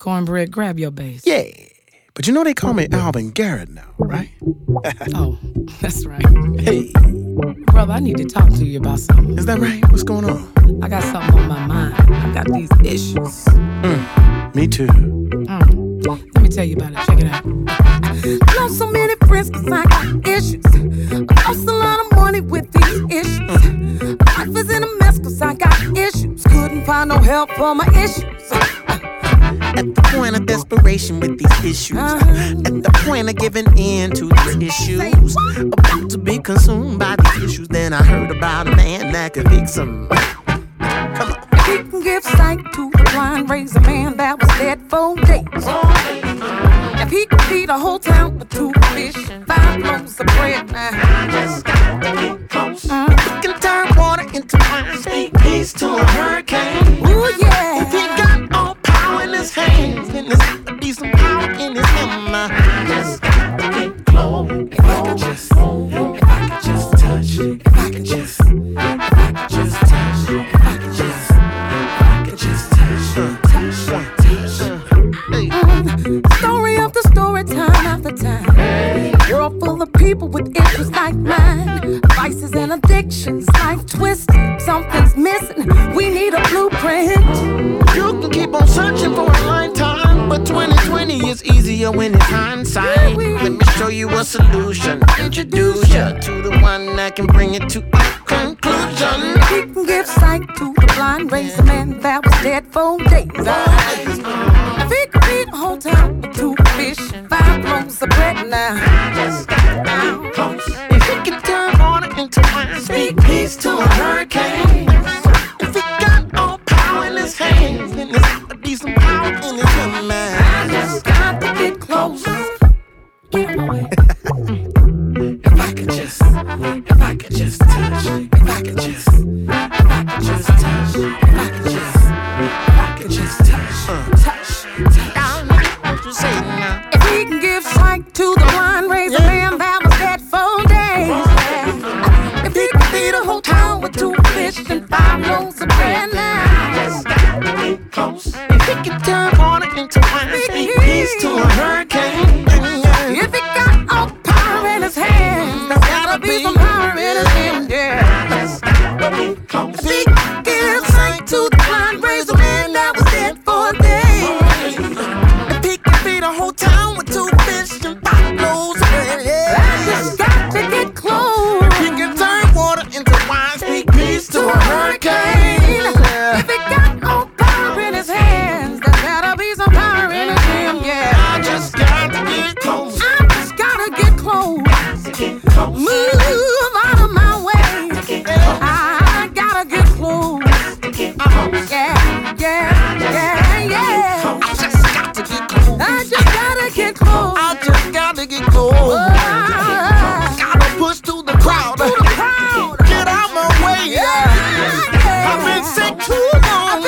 Cornbread, grab your bass. Yeah, but you know they call me Alvin Garrett now, right? Oh, that's right. Hey, Brother, I need to talk to you about something. is that right? What's going on? I got something on my mind. I got these issues. Me too. Let me tell you about it. Check it out. I lost so many friends cause I got issues. I lost a lot of money with these issues. Life is in a mess cause I got issues. Couldn't find no help for my issues. At the point of desperation with these issues. At the point of giving in to these issues. About to be consumed by these issues. Then I heard about a man that could fix them. Come on. He can give sight to the blind, raise a man that was dead for days. If he could feed a whole town with 2 fish, 5 loaves of bread, He can turn water into wine. Speak peace to a hurricane. ooh yeah. If he got all power in his hands, then there's got to be some power in his hand. Just got to get close. If I could just touch, if I could just touch, if I could just touch. Story after story, time after time. World full of people with issues like mine. Vices and addictions, life twisted. Something's missing, we need a blueprint. You can keep on searching for a lifetime, but 2020 is easier when it's hindsight. Let me show you a solution. Introduce you to the one that can bring it to a conclusion. He can give sight to the blind, raise a man that was dead for days. If he could feed a whole town with 2 fish, 5 loaves of bread now. If he can turn water into wine, speak peace to a hurricane. If he got all power in his hands, then there's got to be some power in his hand. I just got to get close. Get out my way. If I could just touch, if I could just touch, if I could just touch, if I could just touch. What you say now? If he can give sight to the blind, raise a man that was dead for days. If he can feed a whole town with 2 fish and 5 loaves of bread now. If he can turn water into wine, speak peace to a hurricane. If he got all power in his hands, there's gotta be some power in his hand, yeah. If he can give sight to the blind, raise a man that was dead for days. If he can feed a whole town with 2 fish and 5 loaves of bread, I just got to get close. he can turn water into wine, speak peace to a hurricane. If he got all power in his hands, there's gotta be some power in his hand, yeah. I just got to get close. I just gotta get close. Move out of my way. I gotta get close. Yeah, yeah, yeah. I just got to get close. I just gotta get close. I just got to get close. Gotta push through the crowd. To the crowd. Get out my way. Yeah, yeah. I've been sick too long.